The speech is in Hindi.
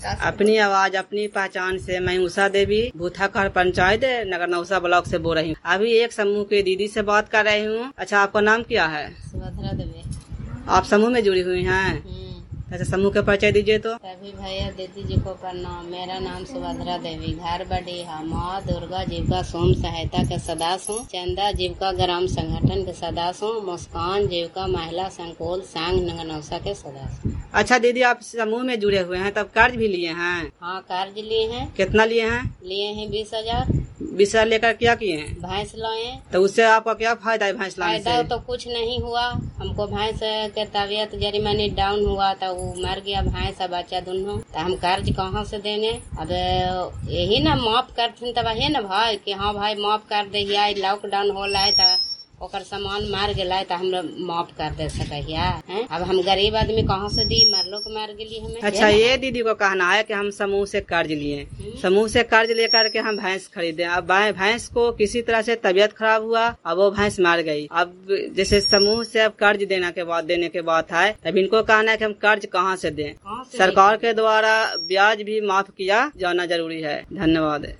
अपनी आवाज अपनी पहचान से मैं उषा देवी भूथाखर पंचायत नगर नौसा ब्लॉक से बोल रही हूँ। अभी एक समूह के दीदी से बात कर रही हूँ। अच्छा, आपका नाम क्या है? सुभद्रा देवी। आप समूह में जुड़ी हुई हैं? अच्छा, समूह का परिचय दीजिए तो। सभी भैया दीदी जी को प्रणाम। मेरा नाम सुभद्रा देवी, घर बडीहा, माँ दुर्गा जीविका स्वयं सहायता के सदस्य हूँ, चंदा जीविका ग्राम संगठन के सदस्य हूँ, मुस्कान जीविका महिला संकुल संघ नगर नौसा के सदस्य। अच्छा दीदी, आप समूह में जुड़े हुए हैं, तब कर्ज भी लिए हैं? हाँ, कर्ज लिए हैं। कितना लिए हैं? लिए हैं 20,000। 20,000 लेकर क्या किए हैं? भैंस लाए। तो उससे आपका क्या फायदा है भैंस लाने से? फायदा तो कुछ नहीं हुआ। हमको भैंस के तबियत जरी मैंने डाउन हुआ था, वो मर गया भैंस और बच्चा दोनों। तो हम कर्ज कहाँ से देंगे? अब यही ना माफ करते तब है ना भाई कि हाँ भाई माफ कर दे। लॉकडाउन हो रहा है ओकर सामान मार गया तो हम माफ कर दे सकिया। अब हम गरीब आदमी कहाँ से दी? मरलो के मार गई हमें। अच्छा, ये दीदी को कहना है कि हम समूह से कर्ज लिए, समूह से कर्ज लेकर के हम भैंस खरीदे। अब भैंस को किसी तरह से तबीयत खराब हुआ, अब वो भैंस मार गई। अब जैसे समूह से अब कर्ज देने के बाद है, तब इनको कहना है कि हम कर्ज कहाँ से दें? सरकार के द्वारा ब्याज भी माफ किया जाना जरूरी है। धन्यवाद।